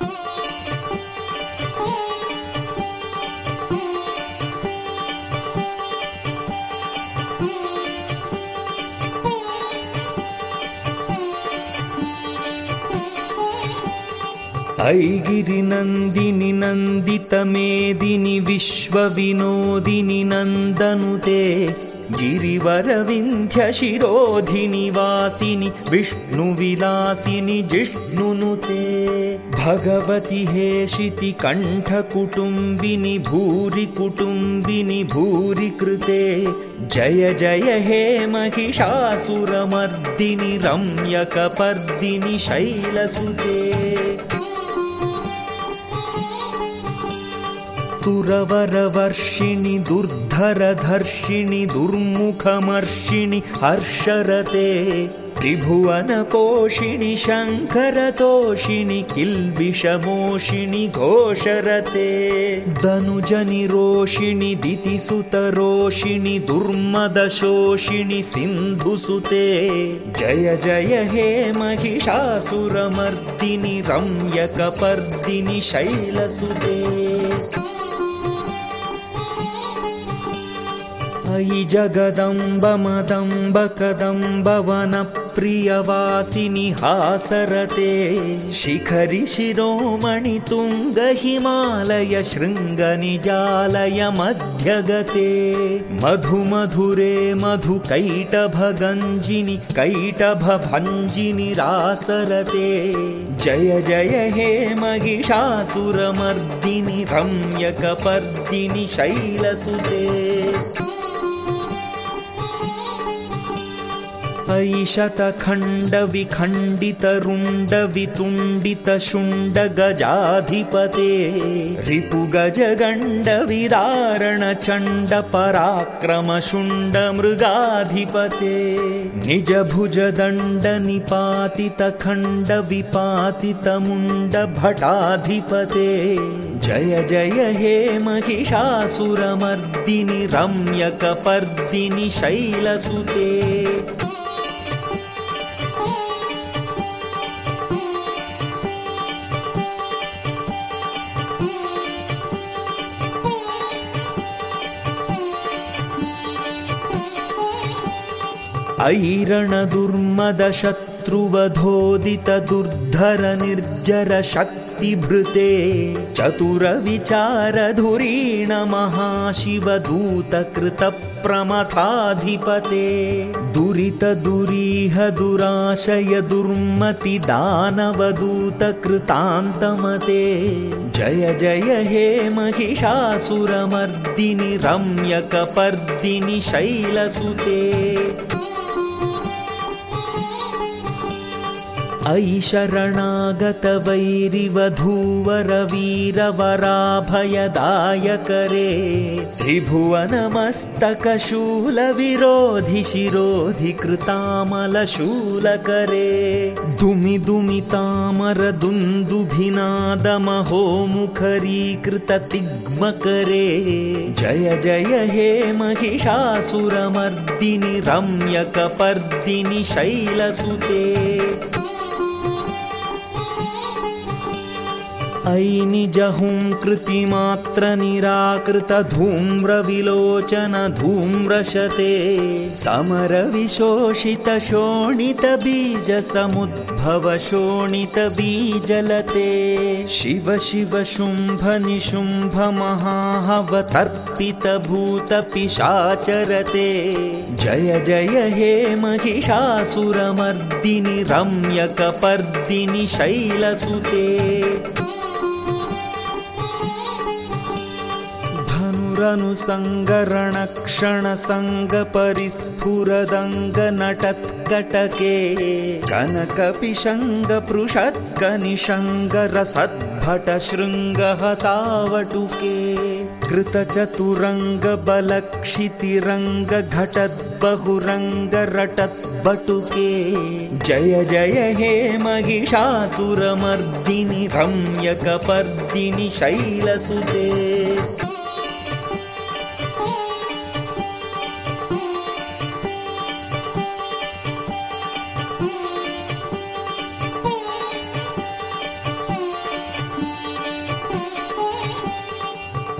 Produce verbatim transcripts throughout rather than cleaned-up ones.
ऐगिरिनन्दिनि नन्दितमेदिनि विश्वविनोदिनि नन्दनुते गिरिवरविन्ध्यशिरोधिनि वासिनि विष्णुविलासिनि जिष्णुनुते भगवति हेशिति कण्ठकुटुम्बिनि भूरि कुटुम्बिनि भूरि कृते जय जय हे महिषासुरमर्दिनि रम्यकपर्दिनि शैलसुते सुरवरवर्षिणि दुर्धरधर्षिणि दुर्मुखमर्षिणि हर्षरते त्रिभुवनपोषिणि शङ्करतोषिणि किल्बिषमोषिणि घोषरते दनुजनिरोषिणि दितिसुतरोषिणि दुर्मदशोषिणि सिन्धुसुते जय जय हे महिषासुरमर्दिनि रम्यकपर्दिनि शैलसुते अयि जगदम्ब मदम्ब कदम्ब वनप्रियवासिनि हासरते शिखरि शिरोमणि तुङ्ग हिमालय शृङ्गनिजालय मध्यगते मधुमधुरे मधुकैटभगञ्जिनि कैटभभञ्जिनि रासरते जय जय हे महिषासुरमर्दिनि रम्यकपर्दिनि शैलसुते अयि शतखण्डविखण्डितरुण्डवितुण्डितशुण्डगजाधिपते रिपुगजगण्डविदारणचण्डपराक्रमशुण्डमृगाधिपते निजभुजदण्डनिपातितखण्डविपातितमुण्डभटाधिपते जय जय हे महिषासुरमर्दिनि रम्यकपर्दिनि शैलसुते ऐरणदुर्मदशत्रुवधोदित दुर्धर निर्जर शक्तिभृते चतुरविचारधुरीण महाशिवदूतकृत प्रमथाधिपते दुरित दुरीह दुराशय दुर्मति दानवदूतकृतान्तमते जय जय हे महिषासुरमर्दिनि रम्यकपर्दिनि शैलसुते अयि शरणागतवैरिवधूवरवीरवराभयदायकरे त्रिभुवनमस्तकशूलविरोधि शिरोधि कृतामलशूलकरे दुमि दुमितामरदुन्दुभिनादमहोमुखरीकृततिग्मकरे जय जय हे महिषासुरमर्दिनि रम्यकपर्दिनि शैलसुते अयि निजहुं कृतिमात्र निराकृत धूम्रविलोचन धूम्रशते समर विशोषित शोणित बीज समुद्भव शोणित बीजलते शिव शिव शुंभ निशुंभ महाहवतर्पित भूत पिशाचरते जय जय हे महिषासुरमर्दिनि रम्यकपर्दिनि शैलसुते धनुरनुसङ्गरणक्षणसङ्गपरिस्फुरदङ्गनटत्कटके कनकपिशङ्गपृषत्कनिशङ्गरसद्भटशृङ्गहतावटुके कृतचतुरङ्गबलक्षितिरङ्गघटद्बहुरङ्गरटद्बटुके जय जय हे महिषासुरमर्दिनि रम्यकपर्दिनि शैलसुते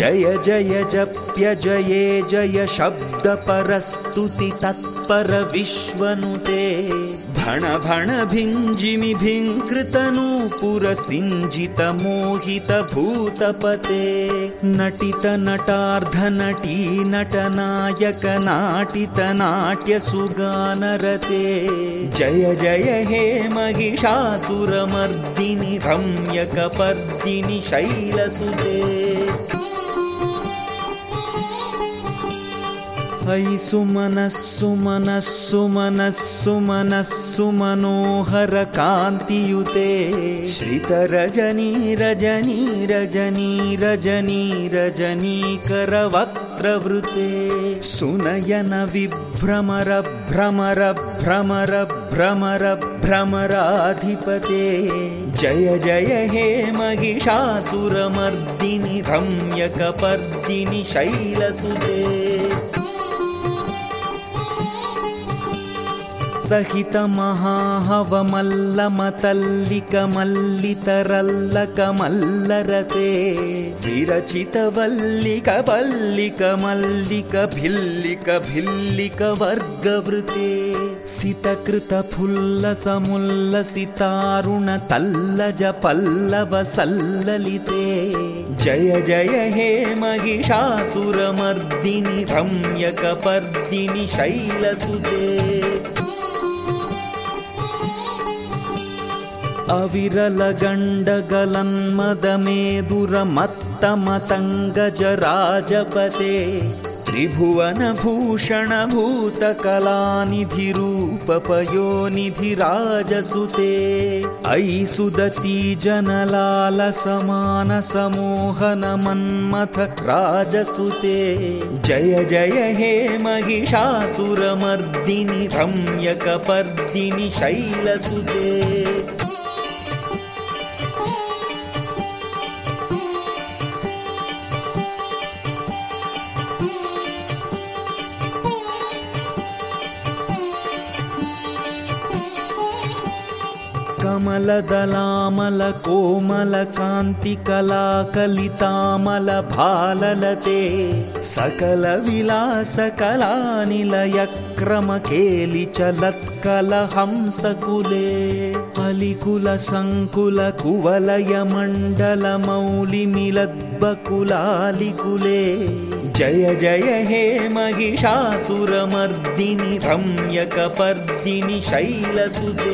जय जय जप्य जये जय शब्द परस्तुति तत्पर विश्वनुते भण भण भिञ्जिमि भिङ्कृतनूपुर सिञ्जित मोहित भूतपते नटित नटार्ध नटी नटनायक नाटित नाट्य सुगानरते जय जय हे महिषासुरमर्दिनि रम्यकपर्दिनि शैलसुते ऐ सुमनः सुमनः सुमनः सुमनः सुमनोहर कान्तियुते श्रितरजनी रजनी रजनी रजनी रजनीकर वक्त्रवृते सुनयन विभ्रमर भ्रमर भ्रमर भ्रमर भ्रमराधिपते जय जय हे महिषासुरमर्दिनि रम्यकपर्दिनि शैलसुते सहित महाहवमल्लमतल्लिकमल्लितरल्लकमल्लरते विरचित वल्लिक वल्लिक मल्लिक भिल्लिक भिल्लिक वर्गवृते सितकृत फुल्लसमुल्लसितारुण तल्लज पल्लव सल्ललिते जय जय हे महिषासुरमर्दिनि रम्यकपर्दिनि शैलसुते अविरलगण्डगलन्मदमेदुरमत्तमतङ्गजराजपते त्रिभुवनभूषणभूतकलानिधिरूपपयोनिधिराजसुते अयि सुदती जनलालसमानसमोहनमन्मथ राजसुते जय जय हे महिषासुरमर्दिनि रम्यकपर्दिनि शैलसुते कमलदलामल कोमल कान्ति कला कलितामल भाललते सकल विलास कलानिलय क्रम केलि चलत्कल हंसकुले अलिकुल संकुल कुवलय मंडल मौलि मिलद्बकुलालिकुले जय जय हे महिषासुरमर्दिनि रम्यकपर्दिनि शैलसुते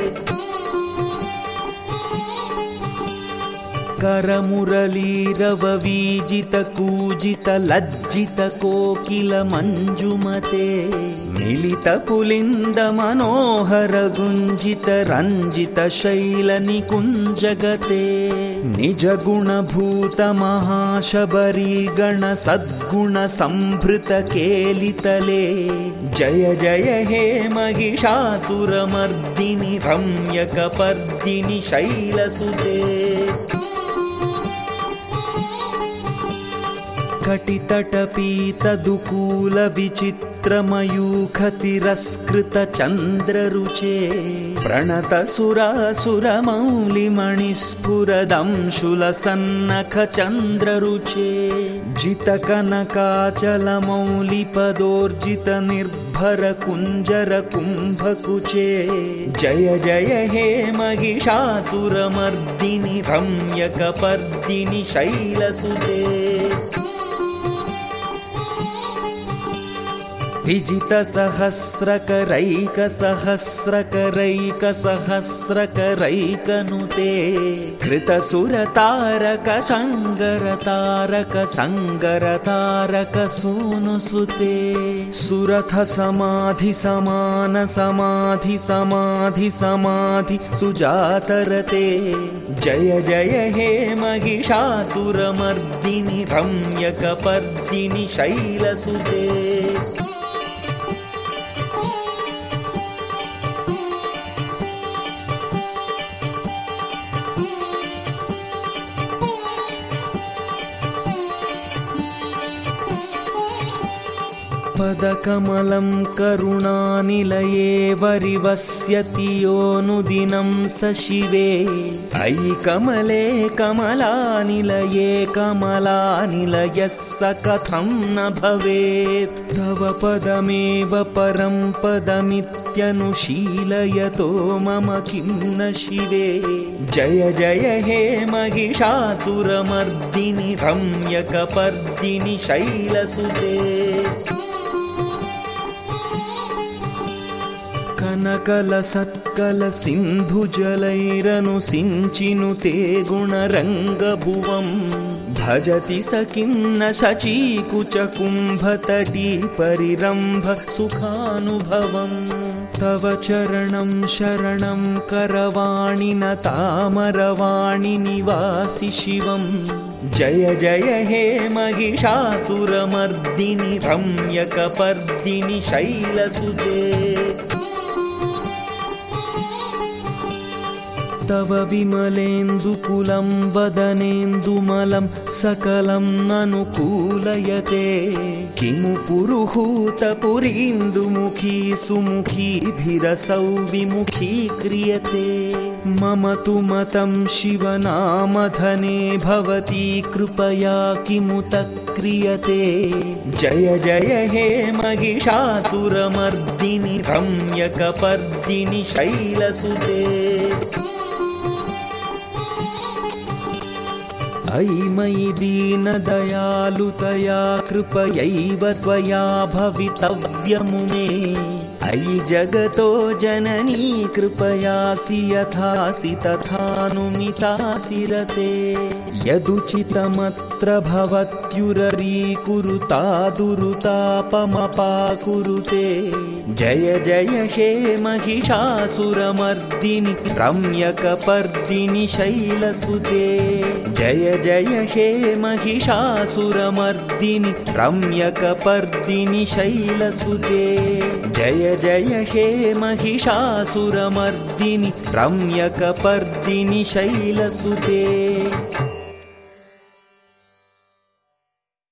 करमुरलीरववीजित कूजित लज्जित कोकिल मंजुमते मिलित पुलिंद मनोहर गुंजित रंजित शैल निकुंजगते निज गुण भूत महाशबरी गण सद्गुण संभृत केलितले जय जय हे महिषासुरमर्दिनि रम्यकपर्दिनि शैलसुते कटितटपीतदुकूल विचित्रमयूखतिरस्कृत चन्द्ररुचे प्रणत सुरासुरमौलिमणिस्फुरदंशुलसन्नख चन्द्ररुचे जितकनकाचलमौलिपदोर्जित निर्भर कुञ्जर कुम्भकुचे जय जय हे महिषासुरमर्दिनि रम्यकपर्दिनि शैलसुते विजित सहस्रकरैक सहस्रकरैक सहस्रकरैकनुते कृत सुरतारक शङ्गरतारक शङ्गरतारक सूनुसुते सुरथ समाधि समान समाधि समाधि समाधि सुजातरते जय जय हे महिषासुरमर्दिनि रम्यकपर्दिनि शैलसुते पदकमलं करुणानिलये वरिवस्यति योऽनुदिनं स शिवे अयि कमले कमलानिलये कमलानिलयः स कथं न भवेत् तव पदमेव परं पदमित्यनुशीलयतो मम किं न शिवे जय जय हे महिषासुरमर्दिनि रम्यकपर्दिनि शैलसुते कनकलसत्कल सिन्धुजलैरनुसिञ्चिनुते गुणरङ्गभुवम् भजति स किं न शचीकुचकुम्भतटी परिरम्भ सुखानुभवम् तव चरणं शरणं करवाणि न तामरवाणि निवासि शिवम् जय जय हे महिषासुरमर्दिनि रम्यकपर्दिनि शैलसुते तव विमलेन्दुकुलं वदनेन्दुमलं सकलम् अनुकूलयते किमु पुरुहूतपुरीन्दुमुखी सुमुखीभिरसौ विमुखी क्रियते मम तु मतं शिवनामधने भवती कृपया किमुत क्रियते जय जय हे महिषासुरमर्दिनि रम्यकपर्दिनि शैलसुते अयि मयि दीनदयालुतया कृपयैव त्वया भवितव्यमुमे अयि जगतो जननी कृपयासि यथासि तथानुमितासि रते यदुचितमत्र भवत्युररीकुरुता दुरुतापमपाकुरुते जय जय हे महिषासुरमर्दिनि रम्यकपर्दिनि शैलसुते जय जय हे महिषासुरमर्दिनि रम्यकपर्दिनि शैलसुते जय जय हे महिषासुरमर्दिनि रम्यकपर्दिनि शैलसुते।